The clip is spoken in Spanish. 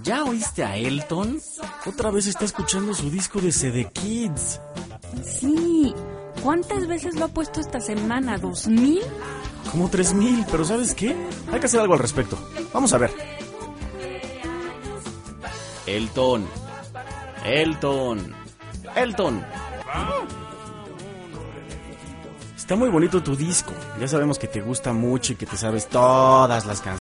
¿Ya oíste a Elton? Otra vez está escuchando su disco de CD Kids. Sí. ¿Cuántas veces lo ha puesto esta semana? ¿2000? Como 3000, pero ¿sabes qué? Hay que hacer algo al respecto. Vamos a ver. Elton. Está muy bonito tu disco. Ya sabemos que te gusta mucho y que te sabes todas las canciones.